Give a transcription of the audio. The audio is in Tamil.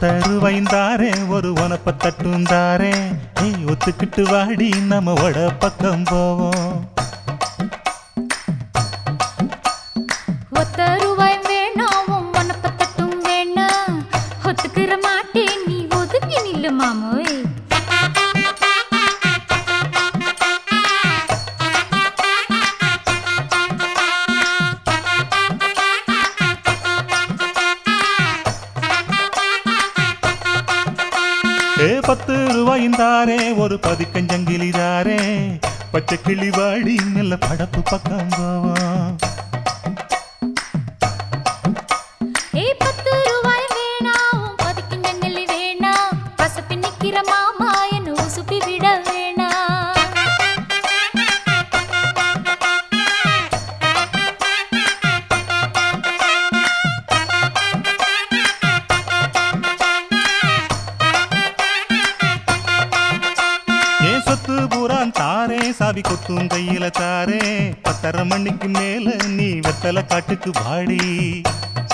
10 ரூபாய்ந்தாரே ஒரு உனப்ப தட்டுந்தாரே ஒத்துக்கிட்டு வாடி நம்ம வட பக்கம் போவோம். 10 ரூபாய் வேணாம் உனப்ப தட்டும் வேணாம் ஒத்துக்கிற மாட்டேன் நீ ஒதுங்கி நில்லு மாமோய். ஏ 10 ரூபாய்ந்தாரே ஒரு பதிக்கஞ்சங்கிலிதாரே பச்சை கிளி வாடி நல்ல படப்பு பக்கம் போவோம். 10 ரூபாய் வேணாம் பதிக்கஞ்சங்கிலி வேணாம் பசப்பி நிக்கிற மாமா என்ன உசுப்பி விட வேணாம். சொத்து பூரான் தாரே சாவி கொத்தும் கையில தாரே 10:30 மணிக்கு மேல நீ வெத்தலை காட்டுக்கு வாடி.